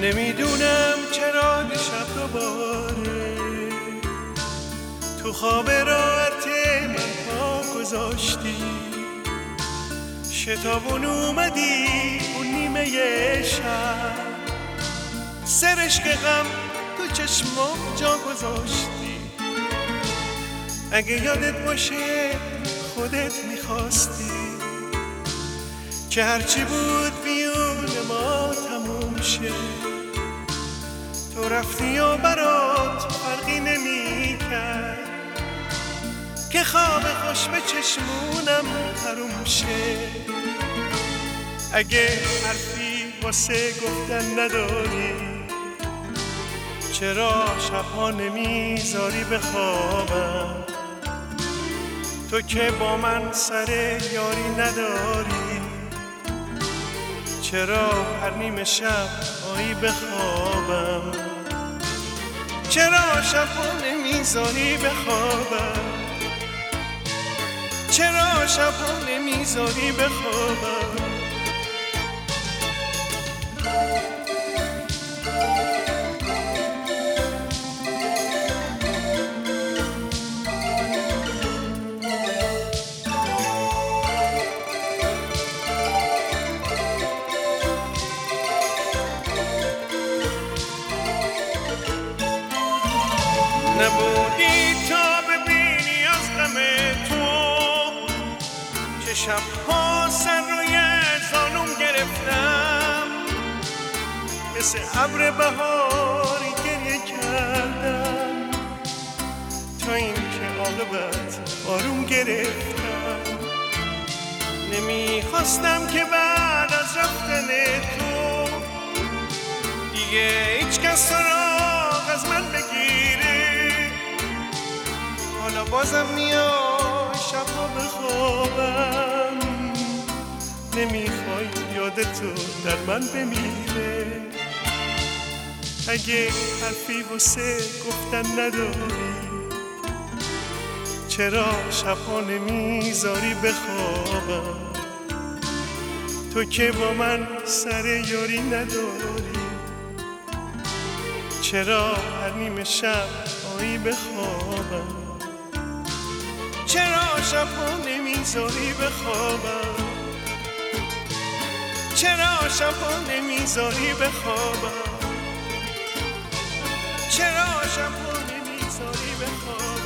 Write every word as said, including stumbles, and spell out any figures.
نمیدونم چرا دیشب دوباره تو خواب راحت من پا گذاشتی، شتابون اومدی اون نیمه شب، سرشک غم تو چشمام جا گذاشتی. اگه یادت باشه خودت میخواستی که هرچی بود میون ما تموم شه، تو رفتی و برات فرقی نمی کرد که خواب خوش به چشمونم حروم شه. اگه حرفی واسه گفتن نداری چرا شبها نمیذاری بخوابم؟ تو که با من سر یاری نداری چرا هر نیمه شب آیی بخوابم؟ چرا شبها نمیذاری بخوابم؟ چرا شبها نمیذاری بخوابم؟ نبودی تا ببینی از غم تو چه شبها سر روی زانوم گرفتم، مثل ابر بهاری گریه کردم تا این که عاقبت آروم گرفتم. نمیخواستم که بعد از رفتن تو دیگه هیچ کس سراغ از من بگیره، حالا بازم میای شبها بخوابم، نمیخوای یادتو در من بمیره. اگه حرفی واسه گفتن نداری چرا شبها نمیذاری بخوابم؟ تو که با من سر یاری نداری چرا هر نیمه شب آیی بخوابم؟ چرا شبها نمیذاری بخوابم؟ چرا شبها نمیذاری بخوابم؟ چرا شبها نمیذاری بخوابم؟